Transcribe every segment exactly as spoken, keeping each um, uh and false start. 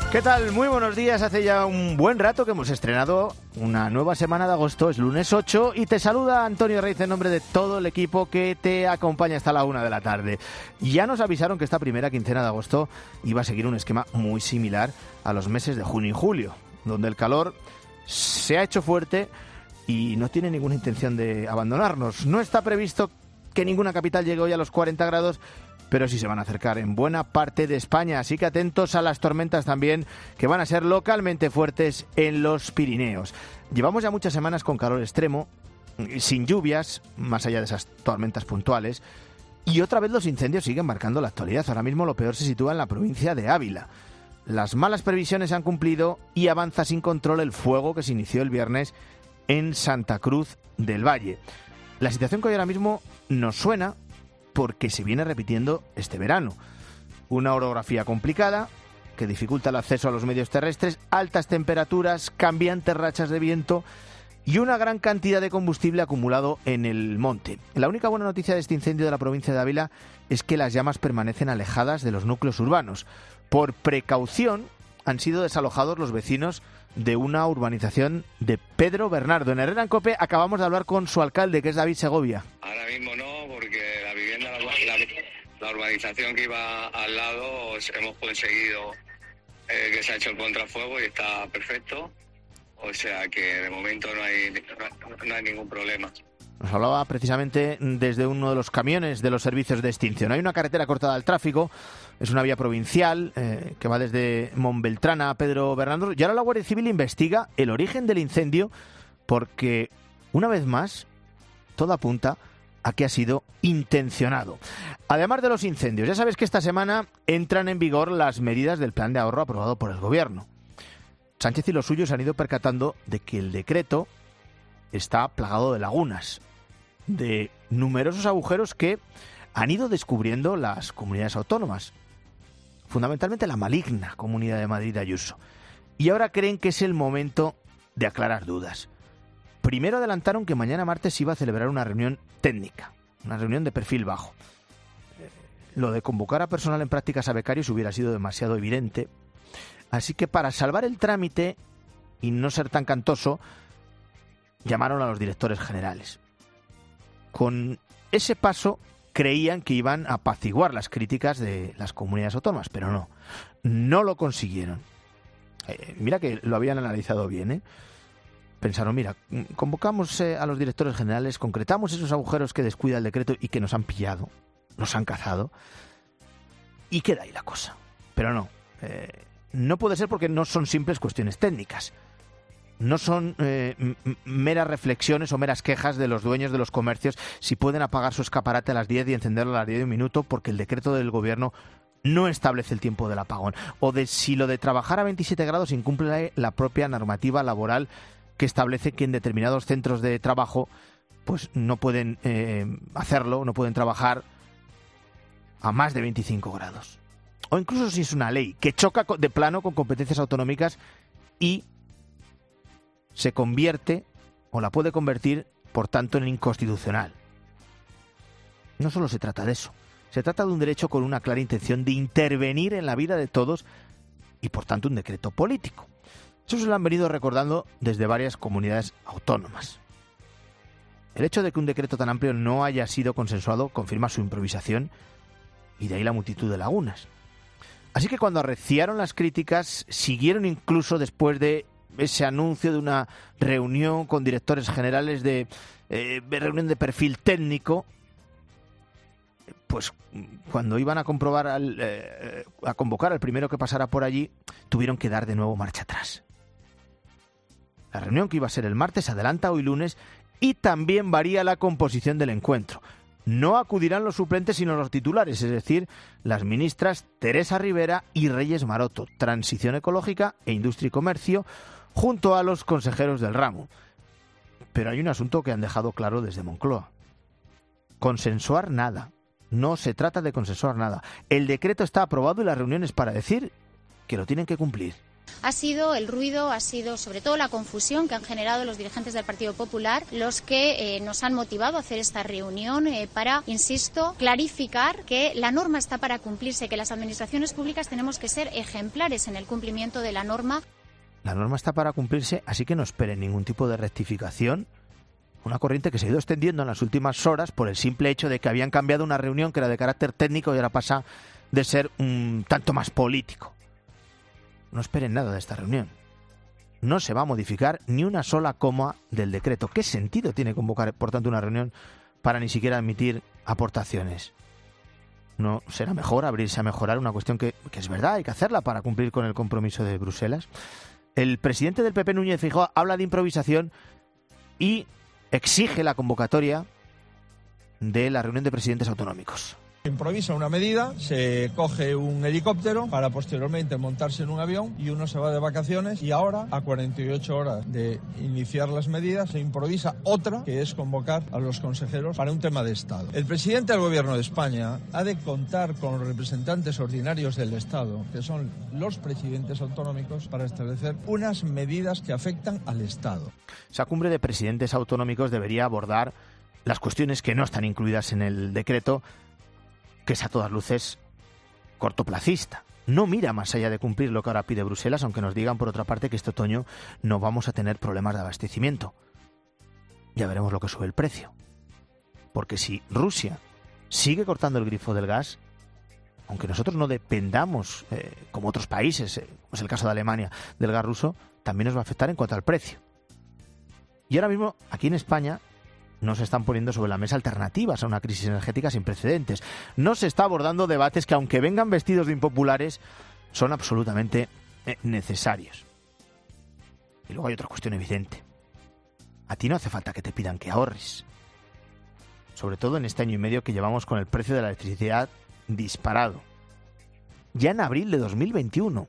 ¿Qué tal? Muy buenos días. Hace ya un buen rato que hemos estrenado una nueva semana de agosto. Es lunes ocho y te saluda Antonio Reis en nombre de todo el equipo que te acompaña hasta la una de la tarde. Ya nos avisaron que esta primera quincena de agosto iba a seguir un esquema muy similar a los meses de junio y julio, donde el calor se ha hecho fuerte y no tiene ninguna intención de abandonarnos. No está previsto que ninguna capital llegue hoy a los cuarenta grados, pero sí se van a acercar en buena parte de España, así que atentos a las tormentas también, que van a ser localmente fuertes en los Pirineos. Llevamos ya muchas semanas con calor extremo, sin lluvias, más allá de esas tormentas puntuales, y otra vez los incendios siguen marcando la actualidad. Ahora mismo lo peor se sitúa en la provincia de Ávila. Las malas previsiones se han cumplido y avanza sin control el fuego que se inició el viernes en Santa Cruz del Valle. La situación que hoy ahora mismo nos suena porque se viene repitiendo este verano. Una orografía complicada que dificulta el acceso a los medios terrestres, altas temperaturas, cambiantes rachas de viento y una gran cantidad de combustible acumulado en el monte. La única buena noticia de este incendio de la provincia de Ávila es que las llamas permanecen alejadas de los núcleos urbanos. Por precaución han sido desalojados los vecinos de una urbanización de Pedro Bernardo. En Herrera en Cope acabamos de hablar con su alcalde, que es David Segovia. Ahora mismo no, porque la vivienda, la, la, la urbanización que iba al lado, hemos conseguido eh, que se ha hecho el contrafuego y está perfecto. O sea que de momento no hay, no, no hay ningún problema. Nos hablaba precisamente desde uno de los camiones de los servicios de extinción. Hay una carretera cortada al tráfico, es una vía provincial eh, que va desde Montbeltrán a Pedro Bernardo. Y ahora la Guardia Civil investiga el origen del incendio porque, una vez más, todo apunta a que ha sido intencionado. Además de los incendios, ya sabes que esta semana entran en vigor las medidas del plan de ahorro aprobado por el Gobierno. Sánchez y los suyos se han ido percatando de que el decreto está plagado de lagunas, de numerosos agujeros que han ido descubriendo las comunidades autónomas, fundamentalmente la maligna Comunidad de Madrid de Ayuso. Y ahora creen que es el momento de aclarar dudas. Primero adelantaron que mañana martes se iba a celebrar una reunión técnica, una reunión de perfil bajo. Lo de convocar a personal en prácticas a becarios hubiera sido demasiado evidente, así que para salvar el trámite y no ser tan cantoso, llamaron a los directores generales. Con ese paso creían que iban a apaciguar las críticas de las comunidades autónomas, pero no, no lo consiguieron. Eh, mira que lo habían analizado bien, ¿eh? Pensaron, mira, convocamos eh, a los directores generales, concretamos esos agujeros que descuida el decreto y que nos han pillado, nos han cazado, y queda ahí la cosa. Pero no, eh, no puede ser porque no son simples cuestiones técnicas. No son eh, m- meras reflexiones o meras quejas de los dueños de los comercios si pueden apagar su escaparate a las diez y encenderlo a las diez de un minuto porque el decreto del Gobierno no establece el tiempo del apagón. O de si lo de trabajar a veintisiete grados incumple la propia normativa laboral que establece que en determinados centros de trabajo pues no pueden eh, hacerlo, no pueden trabajar a más de veinticinco grados. O incluso si es una ley que choca de plano con competencias autonómicas y se convierte, o la puede convertir, por tanto, en inconstitucional. No solo se trata de eso. Se trata de un derecho con una clara intención de intervenir en la vida de todos y, por tanto, un decreto político. Eso se lo han venido recordando desde varias comunidades autónomas. El hecho de que un decreto tan amplio no haya sido consensuado confirma su improvisación y de ahí la multitud de lagunas. Así que cuando arreciaron las críticas, siguieron incluso después de ese anuncio de una reunión con directores generales de eh, reunión de perfil técnico, pues cuando iban a comprobar al, eh, a convocar al primero que pasara por allí, tuvieron que dar de nuevo marcha atrás. La reunión que iba a ser el martes se adelanta hoy lunes y también varía la composición del encuentro. No acudirán los suplentes sino los titulares, es decir, las ministras Teresa Rivera y Reyes Maroto, Transición Ecológica e Industria y Comercio, junto a los consejeros del ramo. Pero hay un asunto que han dejado claro desde Moncloa. Consensuar nada. No se trata de consensuar nada. El decreto está aprobado y la reunión es para decir que lo tienen que cumplir. ha sido el ruido, ha sido sobre todo la confusión que han generado los dirigentes del Partido Popular, los que eh, nos han motivado a hacer esta reunión eh, para, insisto, clarificar que la norma está para cumplirse, que las administraciones públicas tenemos que ser ejemplares en el cumplimiento de la norma. La norma está para cumplirse, así que no esperen ningún tipo de rectificación. Una corriente que se ha ido extendiendo en las últimas horas por el simple hecho de que habían cambiado una reunión que era de carácter técnico y ahora pasa de ser un tanto más político. No esperen nada de esta reunión. No se va a modificar ni una sola coma del decreto. ¿Qué sentido tiene convocar, por tanto, una reunión para ni siquiera admitir aportaciones? ¿No será mejor abrirse a mejorar una cuestión que, que es verdad, hay que hacerla para cumplir con el compromiso de Bruselas? El presidente del P P, Núñez Feijóo, habla de improvisación y exige la convocatoria de la reunión de presidentes autonómicos. Improvisa una medida, se coge un helicóptero para posteriormente montarse en un avión y uno se va de vacaciones y ahora, a cuarenta y ocho horas de iniciar las medidas, se improvisa otra, que es convocar a los consejeros para un tema de Estado. El presidente del Gobierno de España ha de contar con los representantes ordinarios del Estado, que son los presidentes autonómicos, para establecer unas medidas que afectan al Estado. Esa cumbre de presidentes autonómicos debería abordar las cuestiones que no están incluidas en el decreto, que es a todas luces cortoplacista. No mira más allá de cumplir lo que ahora pide Bruselas, aunque nos digan, por otra parte, que este otoño no vamos a tener problemas de abastecimiento. Ya veremos lo que sube el precio. Porque si Rusia sigue cortando el grifo del gas, aunque nosotros no dependamos, eh, como otros países, eh, como es el caso de Alemania, del gas ruso, también nos va a afectar en cuanto al precio. Y ahora mismo, aquí en España, no se están poniendo sobre la mesa alternativas a una crisis energética sin precedentes. No se está abordando debates que, aunque vengan vestidos de impopulares, son absolutamente necesarios. Y luego hay otra cuestión evidente. A ti no hace falta que te pidan que ahorres. Sobre todo en este año y medio que llevamos con el precio de la electricidad disparado. Ya en abril de dos mil veintiuno,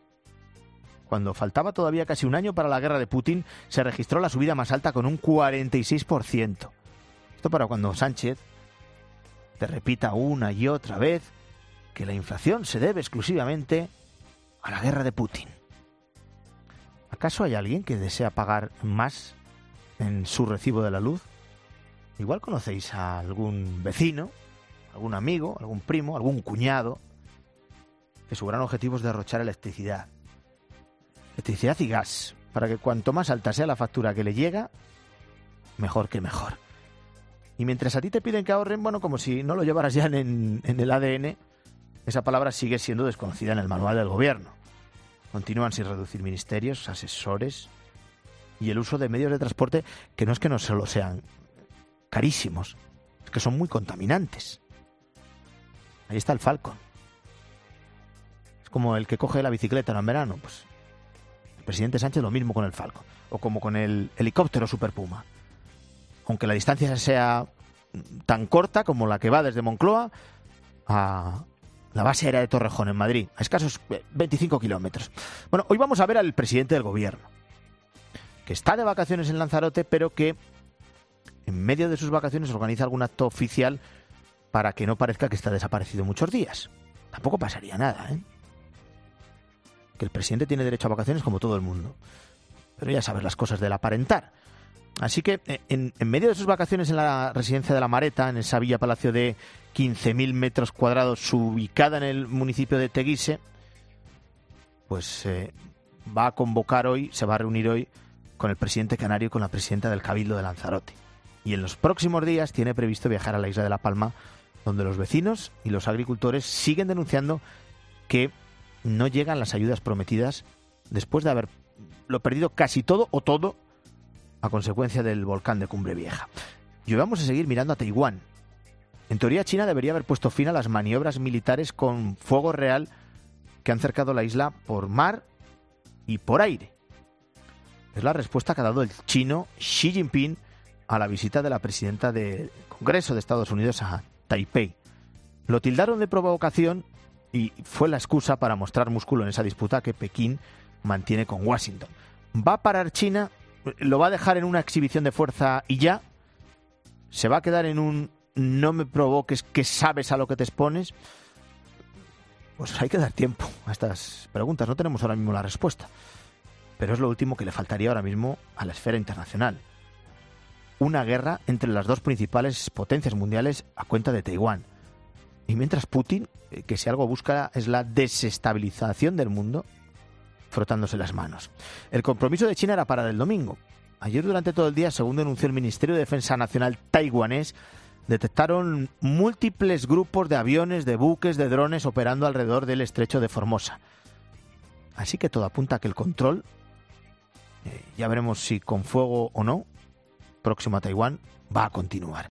cuando faltaba todavía casi un año para la guerra de Putin, se registró la subida más alta con un cuarenta y seis por ciento. Esto para cuando Sánchez te repita una y otra vez que la inflación se debe exclusivamente a la guerra de Putin. ¿Acaso hay alguien que desea pagar más en su recibo de la luz? Igual conocéis a algún vecino, algún amigo, algún primo, algún cuñado, que su gran objetivo es derrochar electricidad. Electricidad y gas, para que cuanto más alta sea la factura que le llega, mejor que mejor. Y mientras a ti te piden que ahorren, bueno, como si no lo llevaras ya en, en el A D N, esa palabra sigue siendo desconocida en el manual del gobierno. Continúan sin reducir ministerios, asesores y el uso de medios de transporte que no es que no solo sean carísimos, es que son muy contaminantes. Ahí está el Falcon. Es como el que coge la bicicleta en verano, pues presidente Sánchez lo mismo con el Falcon, o como con el helicóptero Super Puma. Aunque la distancia sea tan corta como la que va desde Moncloa a la base aérea de Torrejón, en Madrid, a escasos veinticinco kilómetros. Bueno, hoy vamos a ver al presidente del gobierno, que está de vacaciones en Lanzarote, pero que en medio de sus vacaciones organiza algún acto oficial para que no parezca que está desaparecido muchos días. Tampoco pasaría nada, ¿eh? Que el presidente tiene derecho a vacaciones como todo el mundo. Pero ya sabes las cosas del aparentar. Así que en, en medio de sus vacaciones en la residencia de La Mareta, en esa villa palacio de quince mil metros cuadrados ubicada en el municipio de Teguise, pues eh, va a convocar hoy, se va a reunir hoy con el presidente canario y con la presidenta del Cabildo de Lanzarote. Y en los próximos días tiene previsto viajar a la isla de La Palma, donde los vecinos y los agricultores siguen denunciando que no llegan las ayudas prometidas después de haberlo perdido casi todo o todo a consecuencia del volcán de Cumbre Vieja. Y hoy vamos a seguir mirando a Taiwán. En teoría, China debería haber puesto fin a las maniobras militares con fuego real que han cercado la isla por mar y por aire. Es la respuesta que ha dado el chino Xi Jinping a la visita de la presidenta del Congreso de Estados Unidos a Taipei. Lo tildaron de provocación y fue la excusa para mostrar músculo en esa disputa que Pekín mantiene con Washington. ¿Va a parar China? ¿Lo va a dejar en una exhibición de fuerza y ya? ¿Se va a quedar en un no me provoques que sabes a lo que te expones? Pues hay que dar tiempo a estas preguntas. No tenemos ahora mismo la respuesta. Pero es lo último que le faltaría ahora mismo a la esfera internacional. Una guerra entre las dos principales potencias mundiales a cuenta de Taiwán. Y mientras Putin, que si algo busca es la desestabilización del mundo, frotándose las manos. El compromiso de China era para el domingo. Ayer durante todo el día, según denunció el Ministerio de Defensa Nacional taiwanés, detectaron múltiples grupos de aviones, de buques, de drones operando alrededor del estrecho de Formosa. Así que todo apunta a que el control, eh, ya veremos si con fuego o no, próximo a Taiwán, va a continuar.